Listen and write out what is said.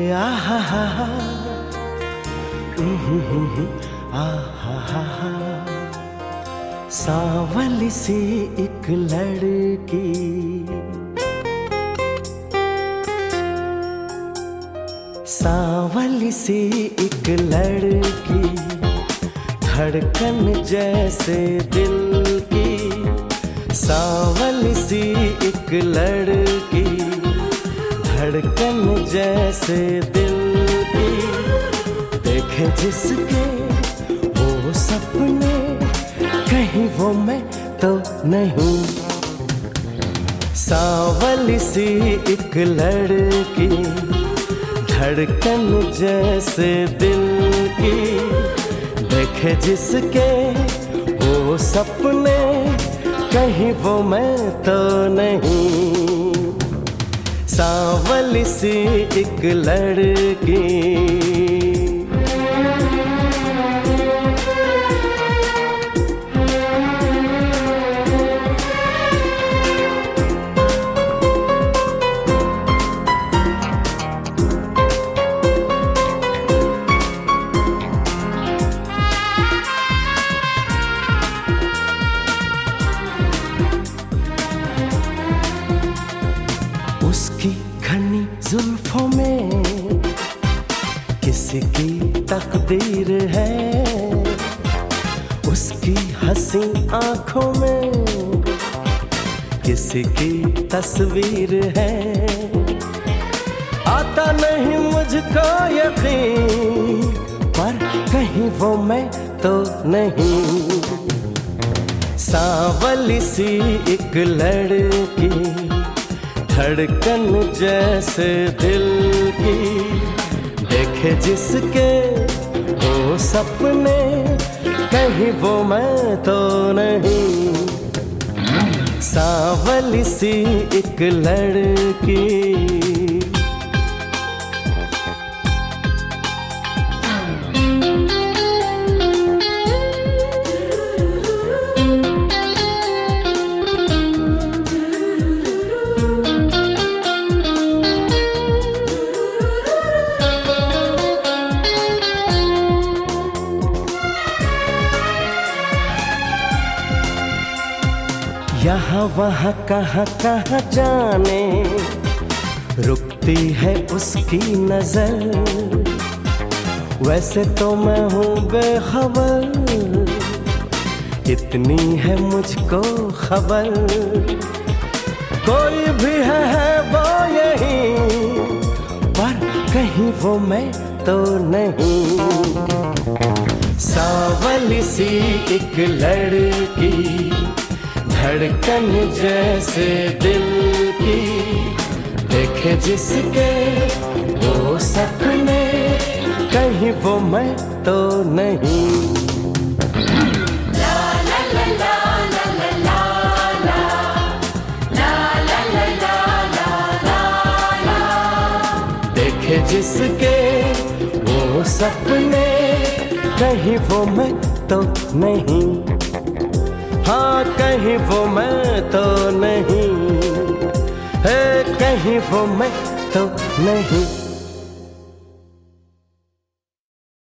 आहा हा हा, आहा हा हा। सांवली सी एक लड़की, सांवली सी एक लड़की, धड़कन जैसे दिल की। सांवली सी एक लड़की, धड़कन जैसे दिल की। देखे जिसके वो सपने, कहीं वो मैं तो नहीं। सांवली सी एक लड़की, धड़कन जैसे दिल की। देखे जिसके वो सपने, कहीं वो मैं तो नहीं। सांवली सी एक लड़की। उसकी घनी जुल्फों में किसी की तकदीर है, उसकी हंसी आंखों में किसी की तस्वीर है। आता नहीं मुझको यकीन, पर कहीं वो मैं तो नहीं। सांवली सी एक लड़की, धड़कन जैसे दिल की। देखे जिसके वो सपने, कहीं वो मैं तो नहीं। सांवली सी एक लड़की। यहाँ वहाँ कहाँ कहाँ जाने, रुकती है उसकी नजर। वैसे तो मैं हूँ बेखबर, इतनी है मुझको खबर। कोई भी है वो यहीं, पर कहीं वो मैं तो नहीं। सांवली सी एक लड़की, धड़कन जैसे दिल की। देखे जिसके वो सपने, कहीं वो मैं तो नहीं। ला ला ला ला ला ला ला, ला ला ला ला ला ला। देखे जिसके वो सपने, कहीं वो मैं तो नहीं। हाँ कहीं वो मैं तो नहीं है, कहीं वो मैं तो नहीं।